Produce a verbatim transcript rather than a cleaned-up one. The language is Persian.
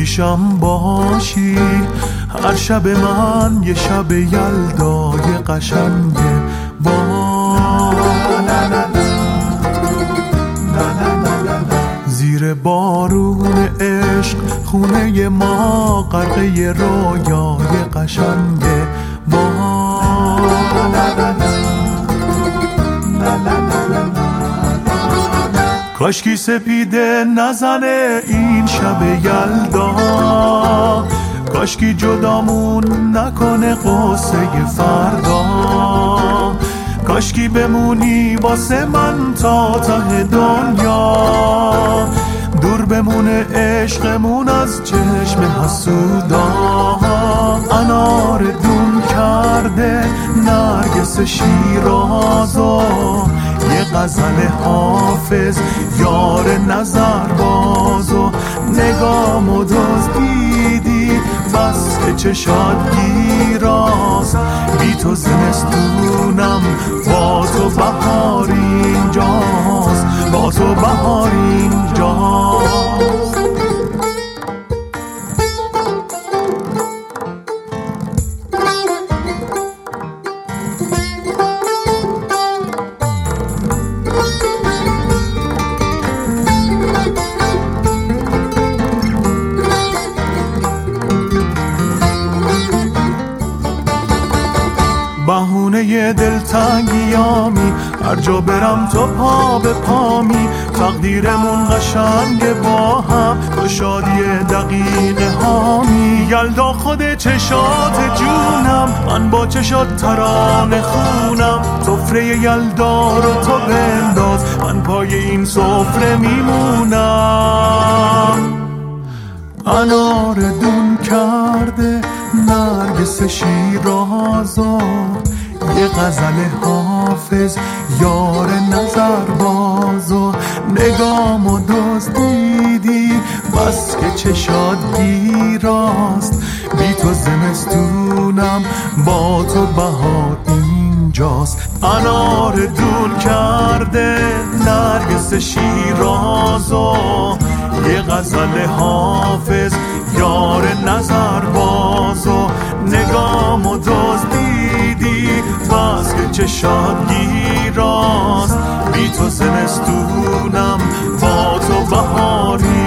پیشم باشی. هر شب من یه شب یلدای قشنگه با زیر بارون عشق خونه ما غرقه رویای قشنگه با کاشکی سپیده نزنه این شب یلدا، کاشکی جدامون نکنه قصه فردا، کاشکی بمونی واسه من تا ته دنیا، دور بمونه عشقمون از چشم حسودا. انار دون کرده نرگس شیرازو، یه غزل حافظ یار نظر بازو، نگامو دزدیدی بس که چشات گیراست، بی تو زمستونم با تو بهار اینجاست، با تو بهار اینجاست. بهونه ی دلتنگیامی، هر جا برم تو پا به پامی، تقدیرمون قشنگه با هم، تو شادی دقیقه هامی. یلدا خود چشات جونم، من با چشات ترانه خونم، سفره یلدا رو تو بنداز، من پای این سفره میمونم. انار دون کرده نرگس شیرازو، یه غزل حافظ یار نظر بازو، نگامو دزدیدی بس که چشات گیراست، بی تو زمستونم با تو بهار اینجاست. انار دون کرده نرگس شیرازو، یه غزل حافظ یار نظر بازو، نگامو دزدیدی بس که چشات گیراست، بی تو زمستونم با تو بهاری